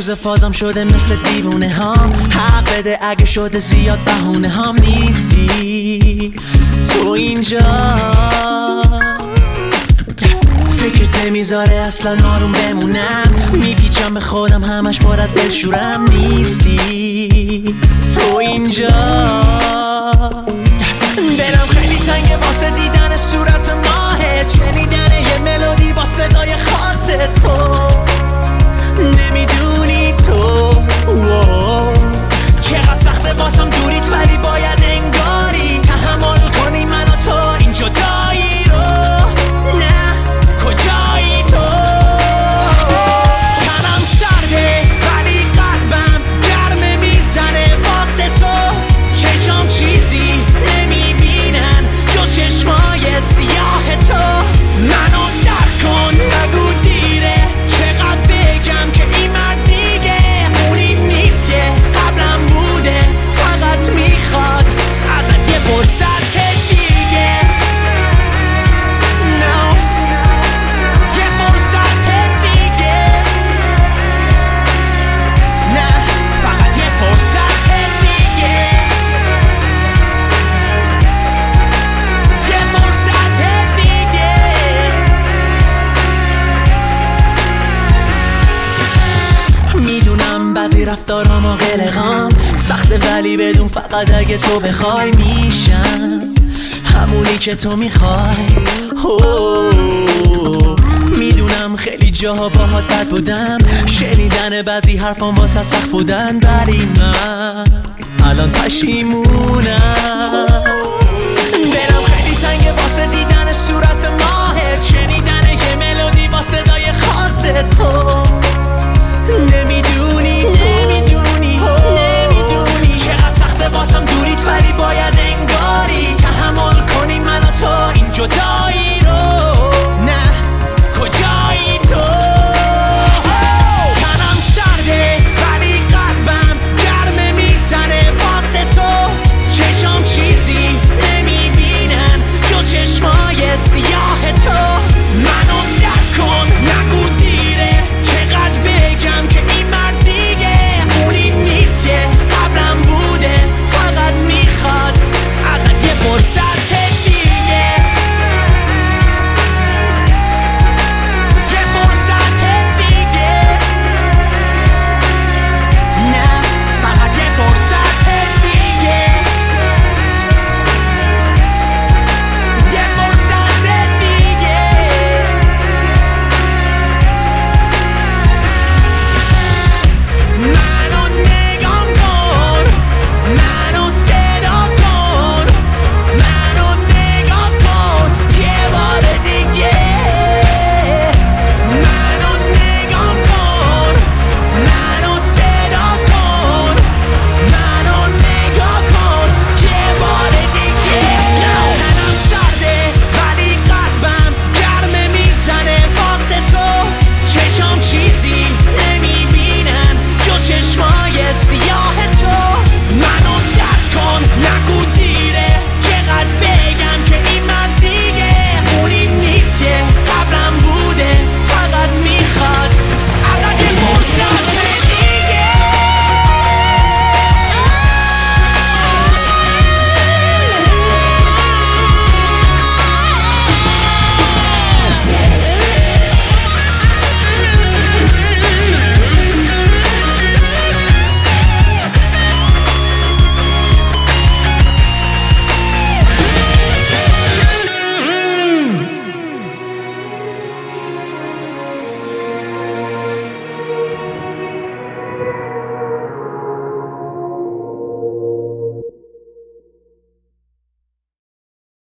روز فازم شده مثل دیوونه هم. حق بده اگه شده زیاد بهونه هم. نیستی تو اینجا، فکرت نمیذاره اصلا آروم بمونم. میپیچم به خودم همش پر از دلشورم. نیستی تو اینجا، دلم خیلی تنگه واسه دیدن صورت ماهت، شنیدن یه ملودی با صدای خاص تو. نمیدونی تو چقدر سخته واسم دوریت، ولی باید انگاری تحمل کنی من و تو این جدایی رو. نه کجایی تو؟ تنم سرده ولی قلبم گرمه میزنه واسه تو. چشم چیزی نمیبینن جز چشمای سیاه تو. منو درک کن نگو دیره، چقدر بگم که این مرد دیگه اونی نیست که قبلم بوده. فقط میخواد ازت یه فرصت دیگه. No. یه فرصت دیگه. نه فقط یه فرصت دیگه. یه فرصت دیگه. میدونم بعضی رفتارام و قلقام سخته، ولی بدون فقط اگه تو بخوای میشم همونی که تو میخوای. میدونم خیلی جاها باهات بد بودم، شنیدن بعضی حرفام واسه سخت بودن، ولی من الان پشیمونم.